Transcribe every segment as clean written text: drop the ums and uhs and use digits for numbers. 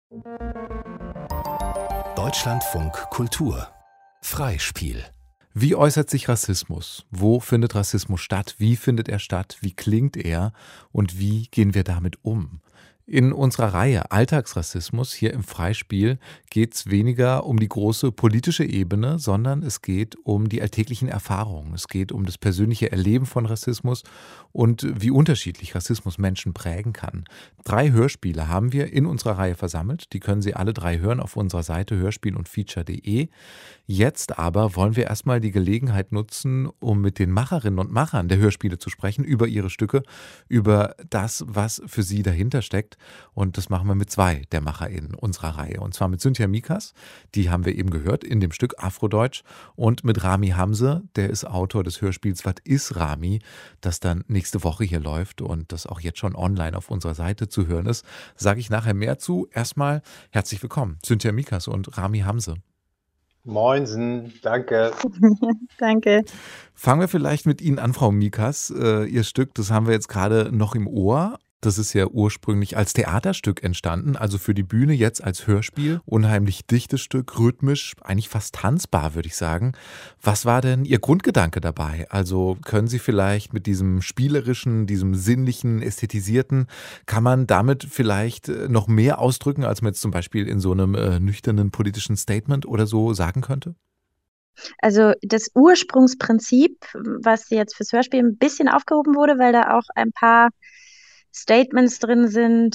Deutschlandfunk Kultur Freispiel. Wie äußert sich Rassismus? Wo findet Rassismus statt? Wie findet er statt? Wie klingt er? Und wie gehen wir damit um? In unserer Reihe Alltagsrassismus hier im Freispiel geht es weniger um die große politische Ebene, sondern es geht um die alltäglichen Erfahrungen. Es geht um das persönliche Erleben von Rassismus und wie unterschiedlich Rassismus Menschen prägen kann. 3 Hörspiele haben wir in unserer Reihe versammelt. Die können Sie alle 3 hören auf unserer Seite hörspielundfeature.de. Jetzt aber wollen wir erstmal die Gelegenheit nutzen, um mit den Macherinnen und Machern der Hörspiele zu sprechen, über ihre Stücke, über das, was für sie dahinter steckt. Und das machen wir mit 2 der MacherInnen unserer Reihe. Und zwar mit Cynthia Mikas, die haben wir eben gehört in dem Stück Afrodeutsch, und mit Rami Hamze, der ist Autor des Hörspiels Was ist Rami?, das dann nächste Woche hier läuft und das auch jetzt schon online auf unserer Seite zu hören ist. Sage ich nachher mehr zu. Erstmal herzlich willkommen, Cynthia Mikas und Rami Hamze. Moinsen, danke. Danke. Fangen wir vielleicht mit Ihnen an, Frau Mikas. Ihr Stück, das haben wir jetzt gerade noch im Ohr. Das ist ja ursprünglich als Theaterstück entstanden, also für die Bühne, jetzt als Hörspiel. Unheimlich dichtes Stück, rhythmisch, eigentlich fast tanzbar, würde ich sagen. Was war denn Ihr Grundgedanke dabei? Also können Sie vielleicht mit diesem spielerischen, diesem sinnlichen, ästhetisierten, kann man damit vielleicht noch mehr ausdrücken, als man jetzt zum Beispiel in so einem nüchternen politischen Statement oder so sagen könnte? Also das Ursprungsprinzip, was jetzt fürs Hörspiel ein bisschen aufgehoben wurde, weil da auch ein paar Statements drin sind,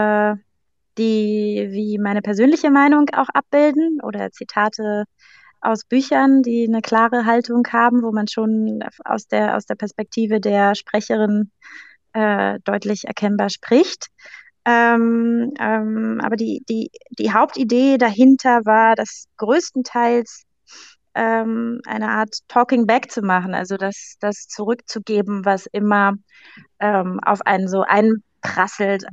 die wie meine persönliche Meinung auch abbilden, oder Zitate aus Büchern, die eine klare Haltung haben, wo man schon aus der Perspektive der Sprecherin deutlich erkennbar spricht. Aber die Hauptidee dahinter war, dass größtenteils eine Art Talking Back zu machen, also das zurückzugeben, was immer auf einen so einprasselt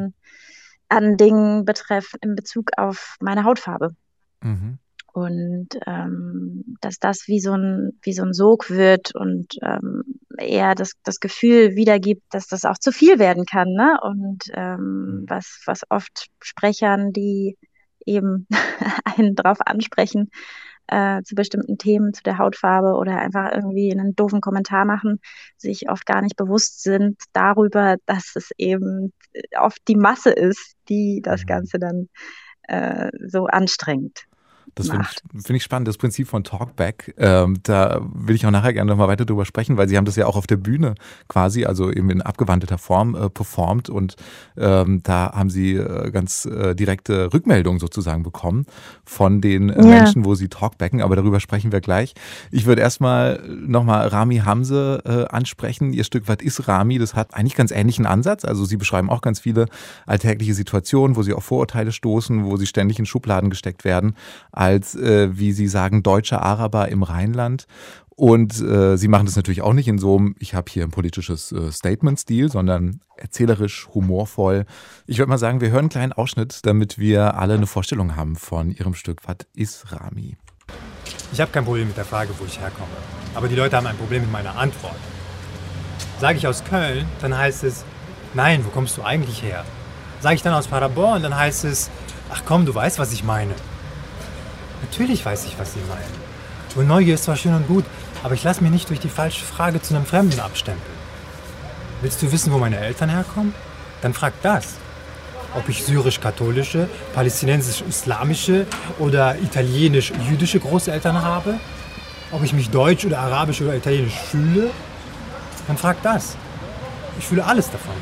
an Dingen in Bezug auf meine Hautfarbe. Mhm. Und dass das wie so ein Sog wird und eher das Gefühl wiedergibt, dass das auch zu viel werden kann, ne? Und was oft Sprechern, die eben einen drauf ansprechen, zu bestimmten Themen, zu der Hautfarbe oder einfach irgendwie einen doofen Kommentar machen, sich oft gar nicht bewusst sind darüber, dass es eben oft die Masse ist, die das Ganze dann so anstrengend Das macht. find ich spannend, das Prinzip von Talkback. Da will ich auch nachher gerne noch mal weiter drüber sprechen, weil Sie haben das ja auch auf der Bühne quasi, also eben in abgewandelter Form performt, und da haben Sie ganz direkte Rückmeldungen sozusagen bekommen von den Menschen, wo Sie Talkbacken, aber darüber sprechen wir gleich. Ich würde erstmal nochmal Rami Hamze ansprechen. Ihr Stück Was ist Rami? Das hat eigentlich ganz ähnlichen Ansatz. Also Sie beschreiben auch ganz viele alltägliche Situationen, wo Sie auf Vorurteile stoßen, wo Sie ständig in Schubladen gesteckt werden, als, wie Sie sagen, deutscher Araber im Rheinland. Und Sie machen das natürlich auch nicht in so einem, ich habe hier ein politisches Statement-Stil, sondern erzählerisch, humorvoll. Ich würde mal sagen, wir hören einen kleinen Ausschnitt, damit wir alle eine Vorstellung haben von Ihrem Stück Was ist Rami? Ich habe kein Problem mit der Frage, wo ich herkomme. Aber die Leute haben ein Problem mit meiner Antwort. Sage ich aus Köln, dann heißt es, nein, wo kommst du eigentlich her? Sage ich dann aus Paderborn, dann heißt es, ach komm, du weißt, was ich meine. Natürlich weiß ich, was Sie meinen. Und Neugier ist zwar schön und gut, aber ich lasse mich nicht durch die falsche Frage zu einem Fremden abstempeln. Willst du wissen, wo meine Eltern herkommen? Dann frag das. Ob ich syrisch-katholische, palästinensisch-islamische oder italienisch-jüdische Großeltern habe? Ob ich mich deutsch oder arabisch oder italienisch fühle? Dann frag das. Ich fühle alles davon.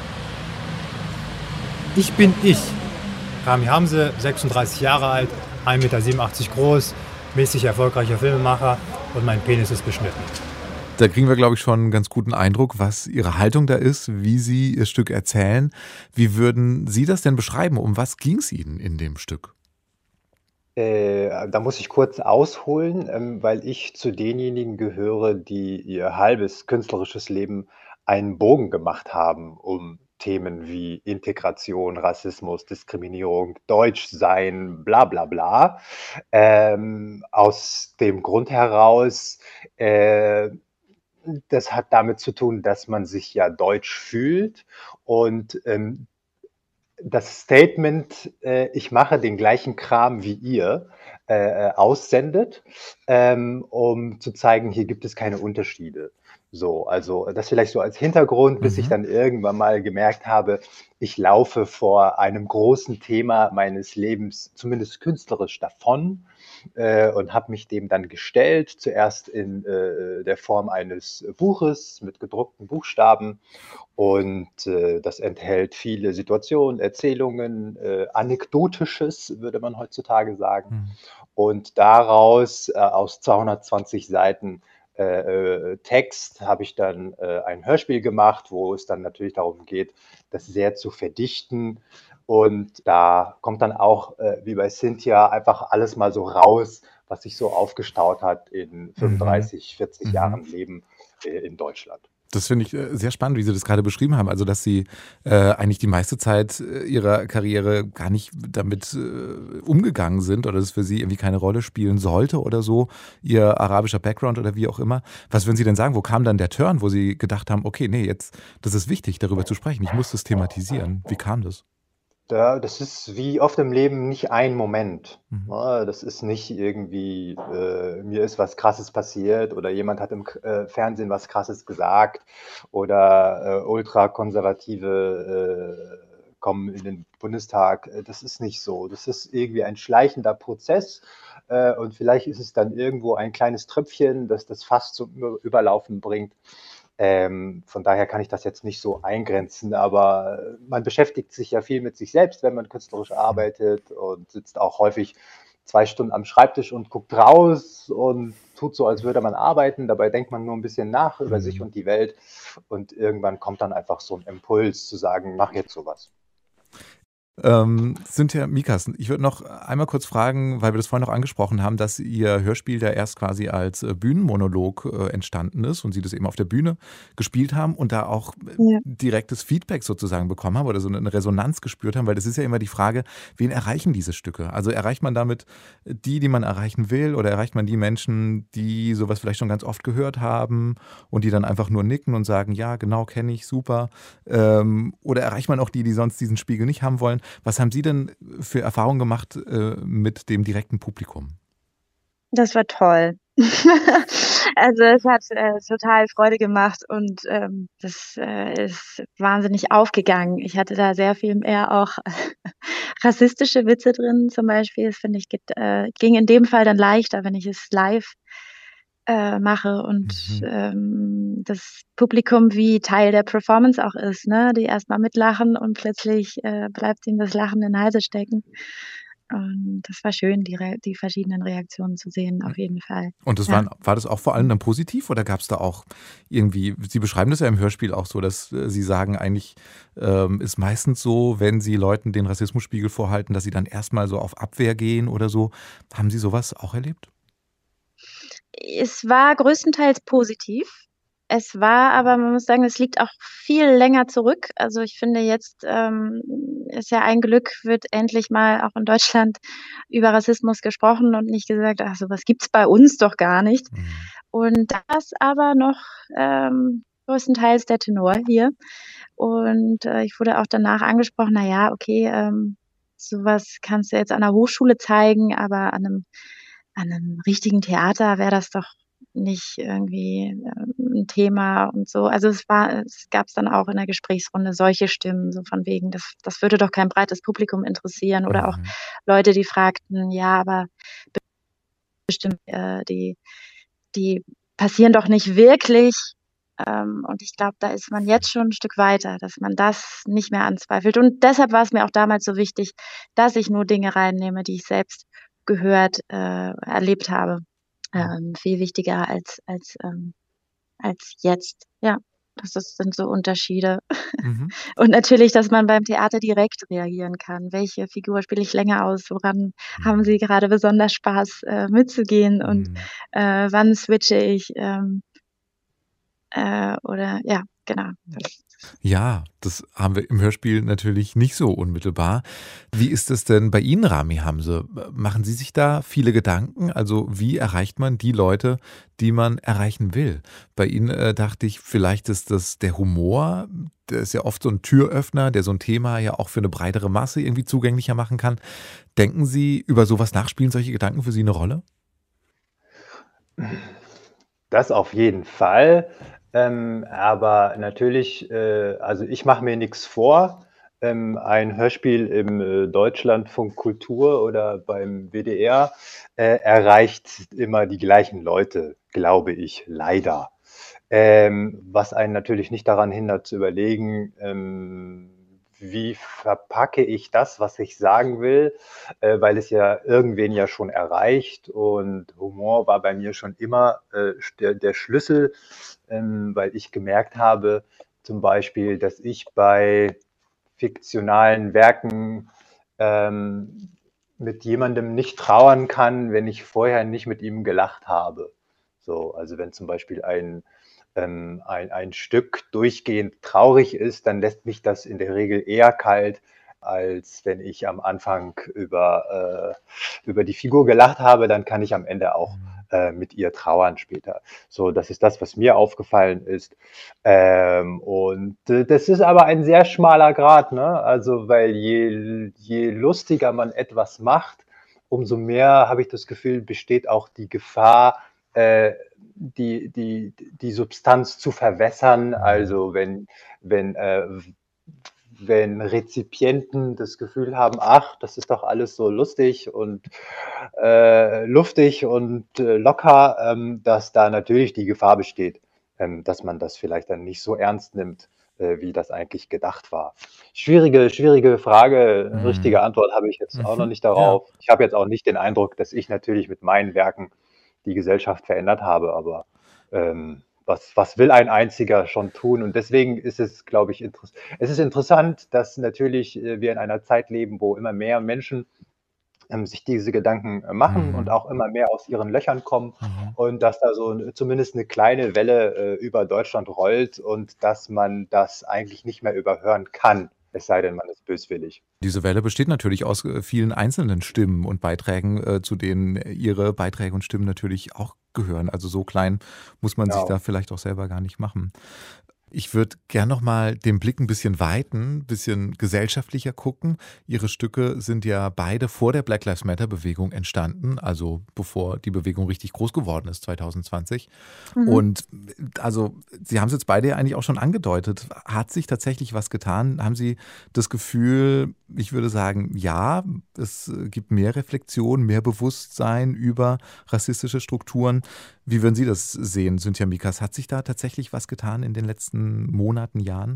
Ich bin ich. Rami Hamze, 36 Jahre alt, 1,87 Meter groß, mäßig erfolgreicher Filmemacher, und mein Penis ist beschnitten. Da kriegen wir, glaube ich, schon einen ganz guten Eindruck, was Ihre Haltung da ist, wie Sie Ihr Stück erzählen. Wie würden Sie das denn beschreiben? Um was ging es Ihnen in dem Stück? Da muss ich kurz ausholen, weil ich zu denjenigen gehöre, die ihr halbes künstlerisches Leben einen Bogen gemacht haben um Themen wie Integration, Rassismus, Diskriminierung, Deutschsein, bla bla bla. Aus dem Grund heraus, das hat damit zu tun, dass man sich ja deutsch fühlt und das Statement, ich mache den gleichen Kram wie ihr, aussendet, um zu zeigen, hier gibt es keine Unterschiede. So, also das vielleicht so als Hintergrund, bis ich dann irgendwann mal gemerkt habe, ich laufe vor einem großen Thema meines Lebens, zumindest künstlerisch, davon, und habe mich dem dann gestellt, zuerst in der Form eines Buches mit gedruckten Buchstaben. Und das enthält viele Situationen, Erzählungen, Anekdotisches, würde man heutzutage sagen. Und daraus, aus 220 Seiten Text, habe ich dann ein Hörspiel gemacht, wo es dann natürlich darum geht, das sehr zu verdichten. Und da kommt dann auch, wie bei Cynthia, einfach alles mal so raus, was sich so aufgestaut hat in 35, 40 Jahren Leben in Deutschland. Das finde ich sehr spannend, wie Sie das gerade beschrieben haben. Also, dass Sie eigentlich die meiste Zeit Ihrer Karriere gar nicht damit umgegangen sind oder dass es für Sie irgendwie keine Rolle spielen sollte oder so, Ihr arabischer Background oder wie auch immer. Was würden Sie denn sagen, wo kam dann der Turn, wo Sie gedacht haben, okay, nee, jetzt, das ist wichtig, darüber zu sprechen, ich muss das thematisieren. Wie kam das? Das ist wie oft im Leben nicht ein Moment. Ne? Das ist nicht irgendwie, mir ist was Krasses passiert oder jemand hat im Fernsehen was Krasses gesagt oder Ultrakonservative kommen in den Bundestag. Das ist nicht so. Das ist irgendwie ein schleichender Prozess, und vielleicht ist es dann irgendwo ein kleines Tröpfchen, das das Fass zum Überlaufen bringt. Von daher kann ich das jetzt nicht so eingrenzen, aber man beschäftigt sich ja viel mit sich selbst, wenn man künstlerisch arbeitet, und sitzt auch häufig 2 Stunden am Schreibtisch und guckt raus und tut so, als würde man arbeiten. Dabei denkt man nur ein bisschen nach über sich und die Welt, und irgendwann kommt dann einfach so ein Impuls zu sagen, mach jetzt sowas. Cynthia Mikas, ich würde noch einmal kurz fragen, weil wir das vorhin noch angesprochen haben, dass Ihr Hörspiel da erst quasi als Bühnenmonolog entstanden ist und Sie das eben auf der Bühne gespielt haben und da auch Ja. direktes Feedback sozusagen bekommen haben oder so eine Resonanz gespürt haben, weil das ist ja immer die Frage, wen erreichen diese Stücke? Also erreicht man damit die man erreichen will, oder erreicht man die Menschen, die sowas vielleicht schon ganz oft gehört haben und die dann einfach nur nicken und sagen, ja, genau, kenne ich, super. Oder erreicht man auch die sonst diesen Spiegel nicht haben wollen? Was haben Sie denn für Erfahrungen gemacht mit dem direkten Publikum? Das war toll. Also, es hat total Freude gemacht und das ist wahnsinnig aufgegangen. Ich hatte da sehr viel mehr auch rassistische Witze drin zum Beispiel. Das finde ich ging in dem Fall dann leichter, wenn ich es live mache und das Publikum wie Teil der Performance auch ist, ne? Die erst mal mitlachen und plötzlich bleibt ihnen das Lachen in den Halse stecken. Und das war schön, die verschiedenen Reaktionen zu sehen, auf jeden Fall. Und das Ja. war das auch vor allem dann positiv, oder gab es da auch irgendwie, Sie beschreiben das ja im Hörspiel auch so, dass Sie sagen, eigentlich ist meistens so, wenn Sie Leuten den Rassismusspiegel vorhalten, dass sie dann erstmal so auf Abwehr gehen oder so. Haben Sie sowas auch erlebt? Es war größtenteils positiv. Es war aber, man muss sagen, es liegt auch viel länger zurück. Also, ich finde jetzt, ist ja ein Glück, wird endlich mal auch in Deutschland über Rassismus gesprochen und nicht gesagt: „Ach, so was gibt's bei uns doch gar nicht." Und das aber noch, größtenteils der Tenor hier. Und ich wurde auch danach angesprochen: „Na ja, okay, so was kannst du jetzt an der Hochschule zeigen, aber an 'nem richtigen Theater wäre das doch nicht irgendwie 'n Thema" und so. Also, es gab's dann auch in der Gesprächsrunde solche Stimmen, so von wegen, das würde doch kein breites Publikum interessieren, oder auch Leute, die fragten: „Ja, aber bestimmt, die passieren doch nicht wirklich." Und ich glaube, da ist man jetzt schon 'n Stück weiter, dass man das nicht mehr anzweifelt. Und deshalb war's mir auch damals so wichtig, dass ich nur Dinge reinnehme, die ich selbst gehört, erlebt habe. Viel wichtiger als jetzt. Ja, sind so Unterschiede. Und natürlich, dass man beim Theater direkt reagieren kann. Welche Figur spiele ich länger aus? Woran haben Sie gerade besonders Spaß, mitzugehen? Und wann switche ich? Oder ja, genau. Ja, das haben wir im Hörspiel natürlich nicht so unmittelbar. Wie ist es denn bei Ihnen, Rami Hamse? Machen Sie sich da viele Gedanken? Also wie erreicht man die Leute, die man erreichen will? Bei Ihnen dachte ich, vielleicht ist das der Humor, der ist ja oft so ein Türöffner, der so ein Thema ja auch für eine breitere Masse irgendwie zugänglicher machen kann. Denken Sie über sowas nach? Spielen solche Gedanken für Sie eine Rolle? Das auf jeden Fall. Aber natürlich, also ich mache mir nichts vor. Ein Hörspiel im Deutschlandfunk Kultur oder beim WDR erreicht immer die gleichen Leute, glaube ich, leider. Was einen natürlich nicht daran hindert zu überlegen, wie verpacke ich das, was ich sagen will, weil es ja irgendwen ja schon erreicht, und Humor war bei mir schon immer der Schlüssel, weil ich gemerkt habe, zum Beispiel, dass ich bei fiktionalen Werken mit jemandem nicht trauern kann, wenn ich vorher nicht mit ihm gelacht habe. So, also wenn zum Beispiel ein Stück durchgehend traurig ist, dann lässt mich das in der Regel eher kalt, als wenn ich am Anfang über die Figur gelacht habe, dann kann ich am Ende auch mit ihr trauern später. So, das ist das, was mir aufgefallen ist. Und das ist aber ein sehr schmaler Grat, ne? Also, weil je lustiger man etwas macht, umso mehr habe ich das Gefühl, besteht auch die Gefahr, die Substanz zu verwässern. Also wenn, äh, wenn Rezipienten das Gefühl haben, ach, das ist doch alles so lustig und luftig und locker, dass da natürlich die Gefahr besteht, dass man das vielleicht dann nicht so ernst nimmt, wie das eigentlich gedacht war. Schwierige Frage, Mhm. richtige Antwort habe ich jetzt auch noch Mhm. nicht Ja. darauf. Ich habe jetzt auch nicht den Eindruck, dass ich natürlich mit meinen Werken die Gesellschaft verändert habe, aber was will ein Einziger schon tun? Und deswegen ist es, glaube ich, es ist interessant, dass natürlich wir in einer Zeit leben, wo immer mehr Menschen sich diese Gedanken machen und Mhm. auch immer mehr aus ihren Löchern kommen, Mhm. und dass da so zumindest eine kleine Welle über Deutschland rollt und dass man das eigentlich nicht mehr überhören kann, es sei denn, man ist böswillig. Diese Welle besteht natürlich aus vielen einzelnen Stimmen und Beiträgen, zu denen Ihre Beiträge und Stimmen natürlich auch gehören. Also so klein muss man sich da Genau. vielleicht auch selber gar nicht machen. Ich würde gern noch mal den Blick ein bisschen weiten, ein bisschen gesellschaftlicher gucken. Ihre Stücke sind ja beide vor der Black Lives Matter-Bewegung entstanden, also bevor die Bewegung richtig groß geworden ist, 2020. Mhm. Und also, Sie haben es jetzt beide ja eigentlich auch schon angedeutet. Hat sich tatsächlich was getan? Haben Sie das Gefühl, ich würde sagen, ja, es gibt mehr Reflexion, mehr Bewusstsein über rassistische Strukturen? Wie würden Sie das sehen, Cynthia Mikas? Hat sich da tatsächlich was getan in den letzten Monaten, Jahren?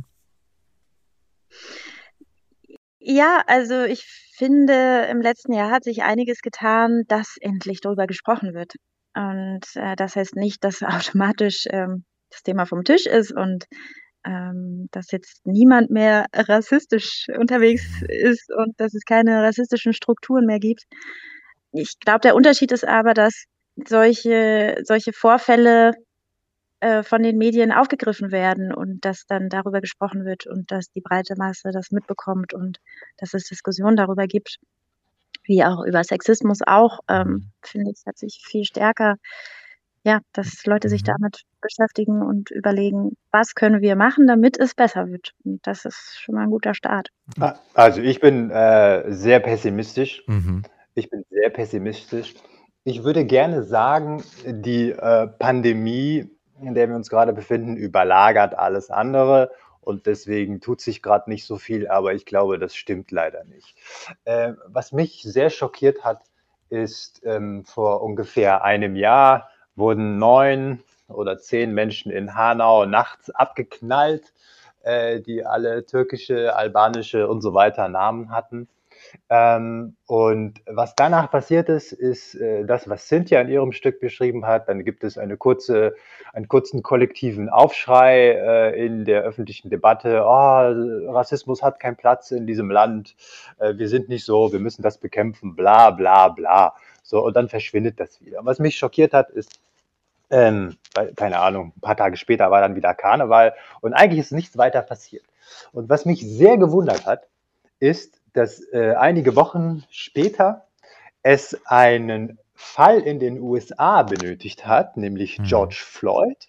Ja, also ich finde, im letzten Jahr hat sich einiges getan, dass endlich darüber gesprochen wird. Und das heißt nicht, dass automatisch das Thema vom Tisch ist und dass jetzt niemand mehr rassistisch unterwegs ist und dass es keine rassistischen Strukturen mehr gibt. Ich glaube, der Unterschied ist aber, dass solche Vorfälle von den Medien aufgegriffen werden und dass dann darüber gesprochen wird und dass die breite Masse das mitbekommt und dass es Diskussionen darüber gibt, wie auch über Sexismus auch, Mhm. finde ich, hat sich viel stärker, ja, dass Leute sich Mhm. damit beschäftigen und überlegen: „Was können wir machen, damit es besser wird?“ Und das ist schon mal 'n guter Start. Also ich bin sehr pessimistisch. Mhm. Ich bin sehr pessimistisch. Ich würde gerne sagen, die Pandemie, in der wir uns gerade befinden, überlagert alles andere, und deswegen tut sich gerade nicht so viel, aber ich glaube, das stimmt leider nicht. Was mich sehr schockiert hat, ist, vor ungefähr einem Jahr wurden 9 oder 10 Menschen in Hanau nachts abgeknallt, die alle türkische, albanische und so weiter Namen hatten. Und was danach passiert ist, ist das, was Cynthia in ihrem Stück beschrieben hat. Dann gibt es einen kurzen kollektiven Aufschrei in der öffentlichen Debatte. Oh, Rassismus hat keinen Platz in diesem Land. Wir sind nicht so, wir müssen das bekämpfen, bla bla bla. So, und dann verschwindet das wieder. Und was mich schockiert hat, ist, Weil, keine Ahnung, ein paar Tage später war dann wieder Karneval und eigentlich ist nichts weiter passiert. Und was mich sehr gewundert hat, ist, dass einige Wochen später es einen Fall in den USA benötigt hat, nämlich Mhm. George Floyd,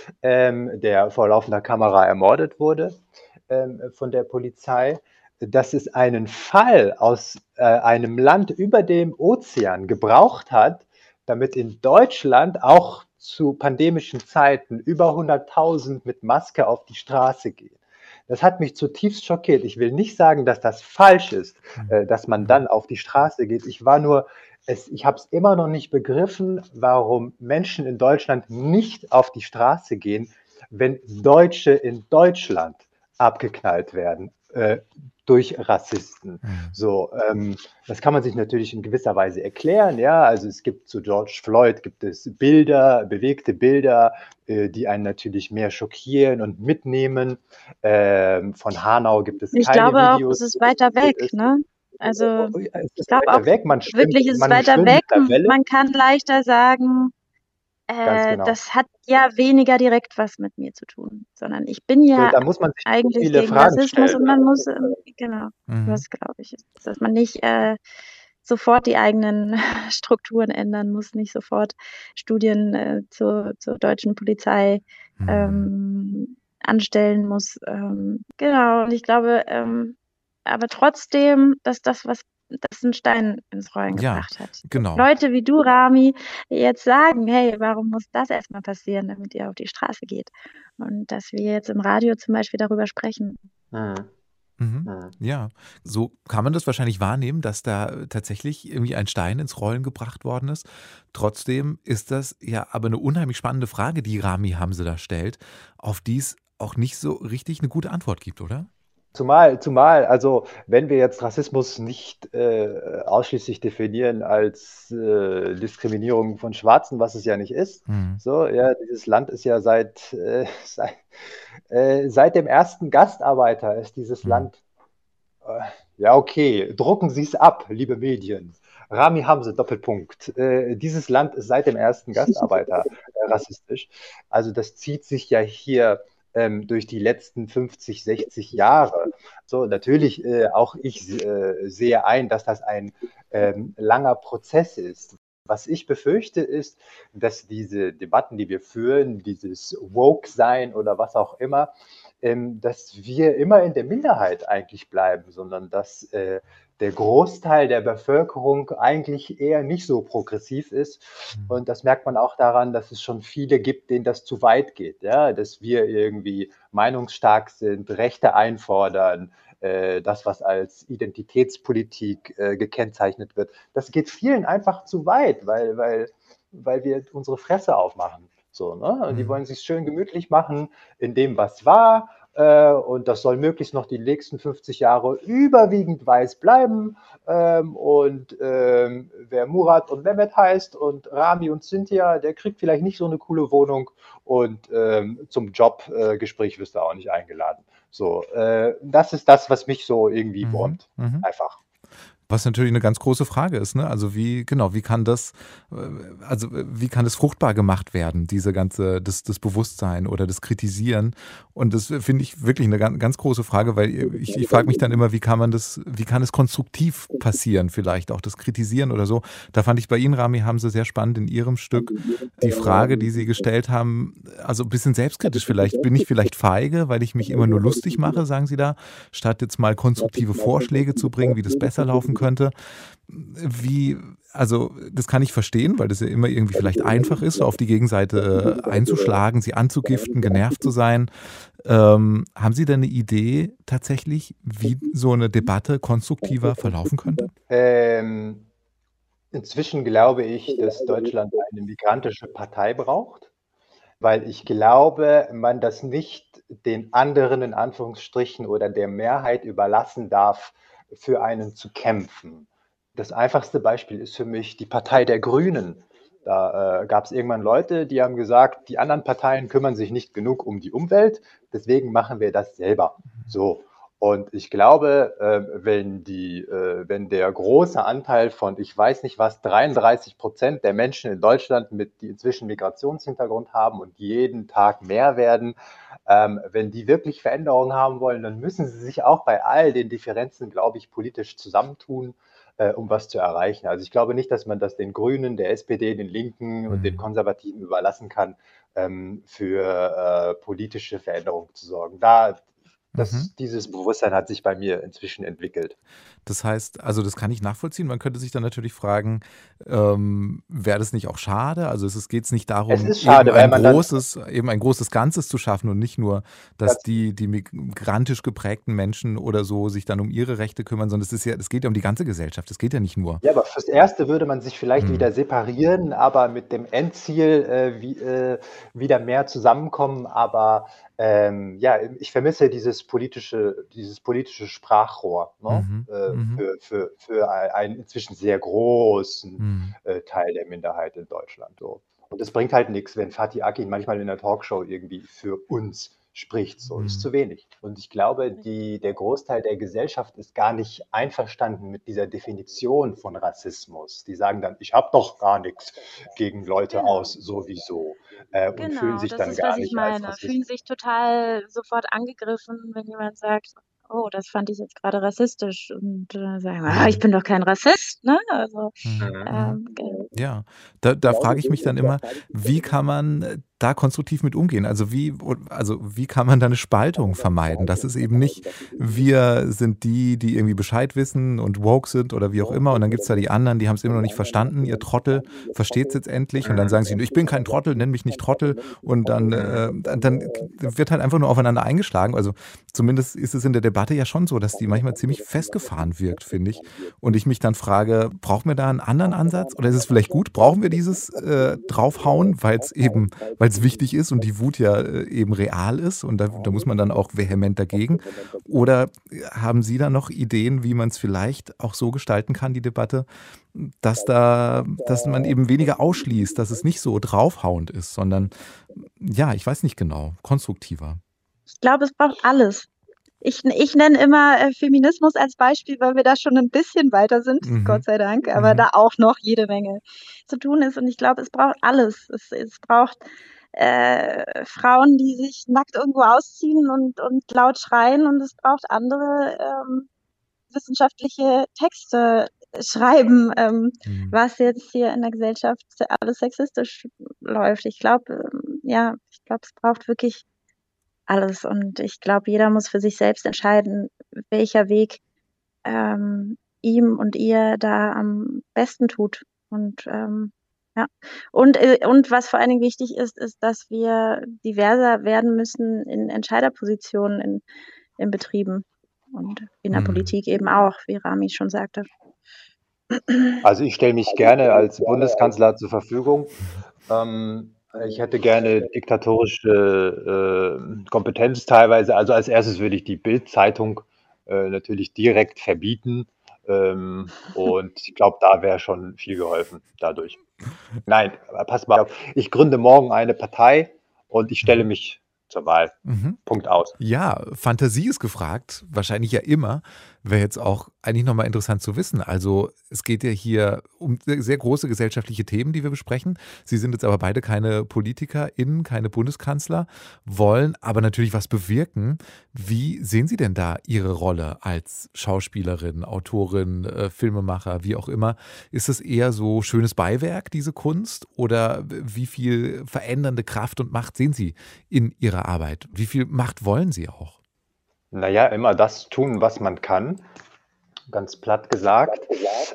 der vor laufender Kamera ermordet wurde von der Polizei, dass es einen Fall aus einem Land über dem Ozean gebraucht hat, damit in Deutschland auch zu pandemischen Zeiten über 100.000 mit Maske auf die Straße gehen. Das hat mich zutiefst schockiert. Ich will nicht sagen, dass das falsch ist, Mhm. dass man dann auf die Straße geht. Ich habe es immer noch nicht begriffen, warum Menschen in Deutschland nicht auf die Straße gehen, wenn Deutsche in Deutschland abgeknallt werden durch Rassisten. Mhm. So, das kann man sich natürlich in gewisser Weise erklären. Ja, also es gibt zu George Floyd gibt es Bilder, bewegte Bilder, die einen natürlich mehr schockieren und mitnehmen. Von Hanau gibt es Ich keine glaube auch, Videos. es ist weiter weg, Es, ne? Also, es ich ist glaube auch weiter weg. wirklich, es ist Man weiter schwimmt weg. mit der Welle. Man kann leichter sagen, Ganz genau. das hat ja weniger direkt was mit mir zu tun, sondern ich bin So, ja da muss man sich nicht so eigentlich viele gegen Fragen Rassismus stellen. und man muss, genau, Mhm. das glaube ich, dass man nicht sofort die eigenen Strukturen ändern muss, nicht sofort Studien zur deutschen Polizei Mhm. anstellen muss. Genau, und ich glaube, aber trotzdem, dass das einen Stein ins Rollen Ja, gebracht hat. Dass genau. Leute wie du, Rami, jetzt sagen, hey, warum muss das erstmal passieren, damit ihr auf die Straße geht? Und dass wir jetzt im Radio zum Beispiel darüber sprechen. Mhm. Mhm. Mhm. Ja, so kann man das wahrscheinlich wahrnehmen, dass da tatsächlich irgendwie ein Stein ins Rollen gebracht worden ist. Trotzdem ist das ja aber eine unheimlich spannende Frage, die Rami Hamse da stellt, auf die es auch nicht so richtig eine gute Antwort gibt, oder? Also wenn wir jetzt Rassismus nicht ausschließlich definieren als Diskriminierung von Schwarzen, was es ja nicht ist, Mhm. so, ja, dieses Land ist ja seit dem ersten Gastarbeiter ist dieses Mhm. Land, ja okay, drucken Sie es ab, liebe Medien. Rami Hamse, Doppelpunkt. Dieses Land ist seit dem ersten Gastarbeiter rassistisch. Also das zieht sich ja hier durch die letzten 50, 60 Jahre. So, natürlich, auch ich sehe ein, dass das ein langer Prozess ist. Was ich befürchte, ist, dass diese Debatten, die wir führen, dieses Woke-Sein oder was auch immer, dass wir immer in der Minderheit eigentlich bleiben, sondern dass der Großteil der Bevölkerung eigentlich eher nicht so progressiv ist. Mhm. Und das merkt man auch daran, dass es schon viele gibt, denen das zu weit geht, ja? Dass wir irgendwie meinungsstark sind, Rechte einfordern, das, was als Identitätspolitik gekennzeichnet wird. Das geht vielen einfach zu weit, weil wir unsere Fresse aufmachen. So, ne? Und die Mhm. wollen sich schön gemütlich machen in dem, was war. Und das soll möglichst noch die nächsten 50 Jahre überwiegend weiß bleiben. Wer Murat und Mehmet heißt und Rami und Cynthia, der kriegt vielleicht nicht so eine coole Wohnung und zum Jobgespräch wirst du auch nicht eingeladen. So, das ist das, was mich so irgendwie Mhm. wurmt. Mhm. Einfach. Was natürlich eine ganz große Frage ist, ne? Also, wie kann das wie kann das fruchtbar gemacht werden, diese ganze das Bewusstsein oder das Kritisieren? Und das finde ich wirklich eine ganz große Frage, weil ich frage mich dann immer, wie kann es konstruktiv passieren vielleicht, auch das Kritisieren oder so? Da fand ich bei Ihnen, Rami Hamse, sehr spannend in Ihrem Stück die Frage, die Sie gestellt haben, also ein bisschen selbstkritisch vielleicht. Bin ich vielleicht feige, weil ich mich immer nur lustig mache, sagen Sie da, statt jetzt mal konstruktive Vorschläge zu bringen, wie das besser laufen könnte? Also das kann ich verstehen, weil das ja immer irgendwie vielleicht einfach ist, so auf die Gegenseite einzuschlagen, sie anzugiften, genervt zu sein. Haben Sie denn eine Idee tatsächlich, wie so eine Debatte konstruktiver verlaufen könnte? Ähm, Inzwischen glaube ich, dass Deutschland eine migrantische Partei braucht, weil ich glaube, man das nicht den anderen in Anführungsstrichen oder der Mehrheit überlassen darf, für einen zu kämpfen. Das einfachste Beispiel ist für mich die Partei der Grünen. Da gab es irgendwann Leute, die haben gesagt, die anderen Parteien kümmern sich nicht genug um die Umwelt, deswegen machen wir das selber. So. Und ich glaube, wenn der große Anteil von, ich weiß nicht was, 33% der Menschen in Deutschland, die inzwischen Migrationshintergrund haben und jeden Tag mehr werden, wenn die wirklich Veränderungen haben wollen, dann müssen sie sich auch bei all den Differenzen, glaube ich, politisch zusammentun, um was zu erreichen. Also ich glaube nicht, dass man das den Grünen, der SPD, den Linken und den Konservativen überlassen kann, für politische Veränderungen zu sorgen. Dieses Bewusstsein hat sich bei mir inzwischen entwickelt. Das heißt, also das kann ich nachvollziehen. Man könnte sich dann natürlich fragen, wäre das nicht auch schade? Also geht es nicht Es darum, ist schade, weil man dann eben ein großes Ganzes zu schaffen und nicht nur, dass das die migrantisch geprägten Menschen oder so sich dann um ihre Rechte kümmern, sondern es geht ja um die ganze Gesellschaft. Es geht ja nicht nur. Ja, aber fürs Erste würde man sich vielleicht Hm. wieder separieren, aber mit dem Endziel wieder mehr zusammenkommen. Aber ja, ich vermisse dieses politische Sprachrohr, ne? Für einen inzwischen sehr großen Teil der Minderheit in Deutschland. So. Und es bringt halt nichts, wenn Fatih Akin manchmal in der Talkshow irgendwie für uns spricht. So ist zu wenig. Und ich glaube, der Großteil der Gesellschaft ist gar nicht einverstanden mit dieser Definition von Rassismus. Die sagen dann, ich habe doch gar nichts gegen Leute aus sowieso und fühlen Genau, sich das dann ist, gar was ich nicht als meine. Fühlen Rassisten. sich total sofort angegriffen, wenn jemand sagt, oh, das fand ich jetzt gerade rassistisch. Und sagen, ich bin doch kein Rassist, ne? Also, genau. Ja, da frage ich mich dann immer, wie kann man da konstruktiv mit umgehen? Also wie kann man da eine Spaltung vermeiden? Das ist eben nicht, wir sind die irgendwie Bescheid wissen und woke sind oder wie auch immer, und dann gibt es da die anderen, die haben es immer noch nicht verstanden, ihr Trottel versteht es jetzt endlich, und dann sagen sie, ich bin kein Trottel, nenn mich nicht Trottel, und dann wird halt einfach nur aufeinander eingeschlagen. Also zumindest ist es in der Debatte ja schon so, dass die manchmal ziemlich festgefahren wirkt, finde ich. Und ich mich dann frage, brauchen wir da einen anderen Ansatz? Oder ist es vielleicht gut? Brauchen wir dieses Draufhauen, weil es wichtig ist und die Wut ja eben real ist, und da muss man dann auch vehement dagegen? Oder haben Sie da noch Ideen, wie man es vielleicht auch so gestalten kann, die Debatte, dass man eben weniger ausschließt, dass es nicht so draufhauend ist, sondern, ja, ich weiß nicht genau, konstruktiver? Ich glaube, es braucht alles. Ich nenne immer Feminismus als Beispiel, weil wir da schon ein bisschen weiter sind, Gott sei Dank, aber da auch noch jede Menge zu tun ist. Und ich glaube, es braucht alles. Es braucht Frauen, die sich nackt irgendwo ausziehen und laut schreien, und es braucht andere wissenschaftliche Texte schreiben, was jetzt hier in der Gesellschaft alles sexistisch läuft. Ich glaube, es braucht wirklich alles. Und ich glaube, jeder muss für sich selbst entscheiden, welcher Weg ihm und ihr da am besten tut. Und ja. Und was vor allen Dingen wichtig ist, dass wir diverser werden müssen in Entscheiderpositionen in Betrieben und in der Politik eben auch, wie Rami schon sagte. Also ich stelle mich gerne als Bundeskanzler zur Verfügung. Ich hätte gerne diktatorische Kompetenz teilweise. Also als erstes würde ich die Bild-Zeitung natürlich direkt verbieten. Und ich glaube, da wäre schon viel geholfen dadurch. Nein, pass mal auf. Ich gründe morgen eine Partei und ich stelle mich zur Wahl. Punkt aus. Ja, Fantasie ist gefragt, wahrscheinlich ja immer. Wäre jetzt auch eigentlich nochmal interessant zu wissen. Also es geht ja hier um sehr große gesellschaftliche Themen, die wir besprechen. Sie sind jetzt aber beide keine PolitikerInnen, keine Bundeskanzler, wollen aber natürlich was bewirken. Wie sehen Sie denn da Ihre Rolle als Schauspielerin, Autorin, Filmemacher, wie auch immer? Ist es eher so schönes Beiwerk, diese Kunst? Oder wie viel verändernde Kraft und Macht sehen Sie in Ihrer Arbeit? Wie viel Macht wollen Sie auch? Naja, immer das tun, was man kann, ganz platt gesagt.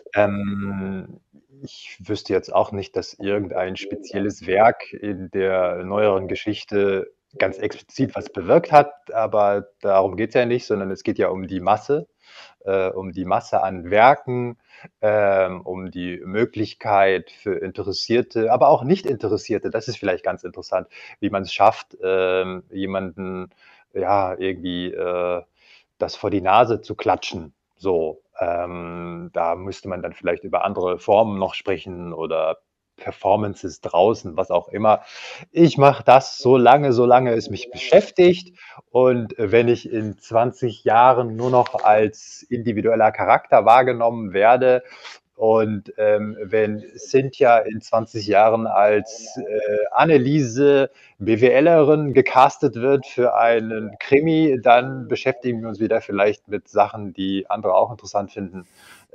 Ich wüsste jetzt auch nicht, dass irgendein spezielles Werk in der neueren Geschichte ganz explizit was bewirkt hat, aber darum geht es ja nicht, sondern es geht ja um die Masse an Werken, um die Möglichkeit für Interessierte, aber auch Nicht-Interessierte, das ist vielleicht ganz interessant, wie man es schafft, jemanden ja irgendwie das vor die Nase zu klatschen. So, da müsste man dann vielleicht über andere Formen noch sprechen oder Performances draußen, was auch immer. Ich mache das solange es mich beschäftigt. Und wenn ich in 20 Jahren nur noch als individueller Charakter wahrgenommen werde und wenn Cynthia in 20 Jahren als Anneliese BWLerin gecastet wird für einen Krimi, dann beschäftigen wir uns wieder vielleicht mit Sachen, die andere auch interessant finden.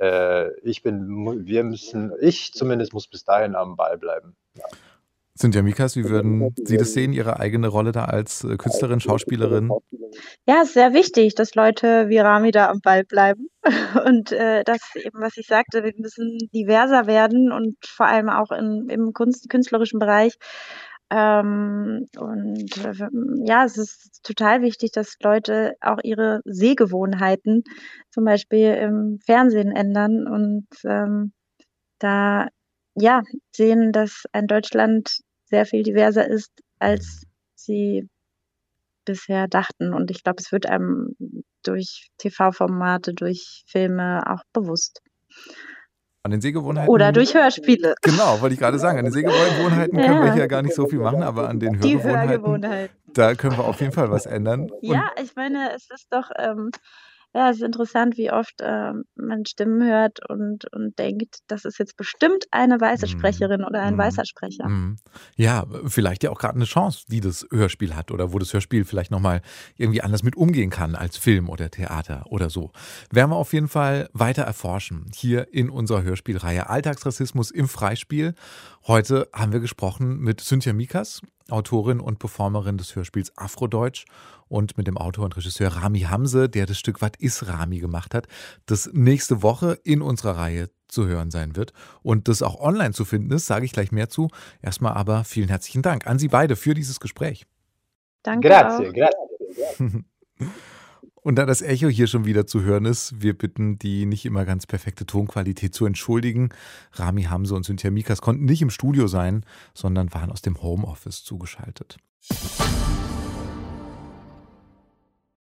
Ich zumindest muss bis dahin am Ball bleiben. Ja. Cynthia Mikas, wie würden Sie das sehen, Ihre eigene Rolle da als Künstlerin, Schauspielerin? Ja, ist sehr wichtig, dass Leute wie Rami da am Ball bleiben. Und das eben, was ich sagte, wir müssen diverser werden und vor allem auch im künstlerischen Bereich. Ja, es ist total wichtig, dass Leute auch ihre Sehgewohnheiten zum Beispiel im Fernsehen ändern und da ja sehen, dass ein Deutschland sehr viel diverser ist, als sie bisher dachten. Und ich glaube, es wird einem durch TV-Formate, durch Filme auch bewusst. An den Sehgewohnheiten. Oder durch Hörspiele. Genau, wollte ich gerade sagen. An den Sehgewohnheiten können wir hier gar nicht so viel machen, aber an den Hörgewohnheiten, da können wir auf jeden Fall was ändern. Ja, ich meine, es ist doch es ist interessant, wie oft man Stimmen hört und denkt, das ist jetzt bestimmt eine weiße Sprecherin oder ein weißer Sprecher. Ja, vielleicht ja auch gerade eine Chance, die das Hörspiel hat oder wo das Hörspiel vielleicht nochmal irgendwie anders mit umgehen kann als Film oder Theater oder so. Werden wir auf jeden Fall weiter erforschen, hier in unserer Hörspielreihe Alltagsrassismus im Freispiel. Heute haben wir gesprochen mit Cynthia Mikas, Autorin und Performerin des Hörspiels Afrodeutsch, und mit dem Autor und Regisseur Rami Hamze, der das Stück Was ist Rami gemacht hat, das nächste Woche in unserer Reihe zu hören sein wird und das auch online zu finden ist, sage ich gleich mehr zu. Erstmal aber vielen herzlichen Dank an Sie beide für dieses Gespräch. Danke. Grazie. Und da das Echo hier schon wieder zu hören ist, wir bitten die nicht immer ganz perfekte Tonqualität zu entschuldigen. Rami Hamze und Cynthia Mikas konnten nicht im Studio sein, sondern waren aus dem Homeoffice zugeschaltet.